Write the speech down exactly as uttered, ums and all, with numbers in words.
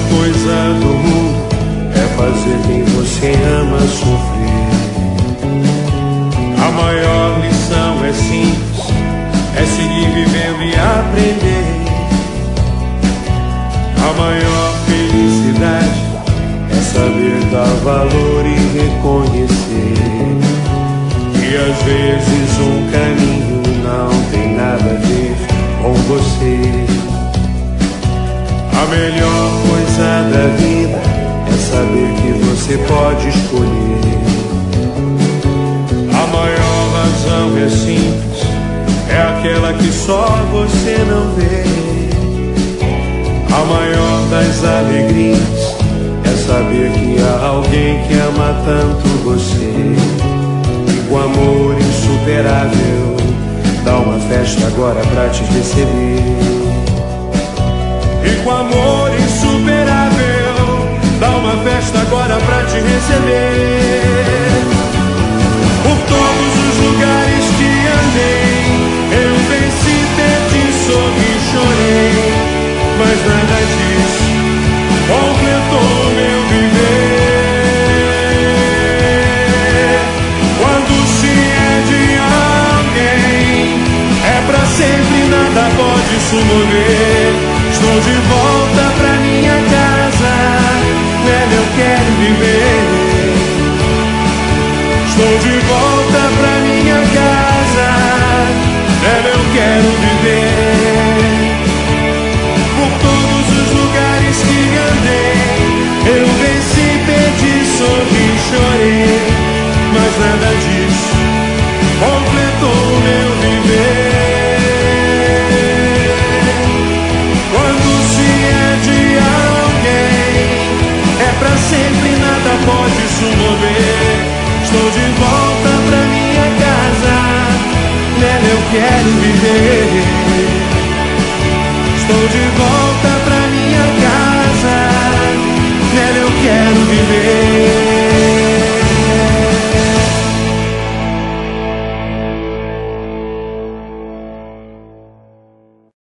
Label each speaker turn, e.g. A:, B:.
A: coisa do mundo é fazer quem você ama sofrer. A maior lição é simples, é seguir vivendo e aprender. A maior felicidade é saber dar valor e reconhecer que às vezes um caminho não tem nada a ver com você. A melhor coisa da vida é saber que você pode escolher. A maior razão é simples, é aquela que só você não vê. A maior das alegrias é saber que há alguém que ama tanto você. E com amor insuperável dá uma festa agora pra te receber. E com amor insuperável dá uma festa agora pra te receber. Por todos os lugares que andei, eu venci, perdi, sorri, chorei, mas nada disso completou meu viver. Quando se é de alguém, é pra sempre, nada pode sumover. Estou de volta pra minha casa, nela eu quero viver.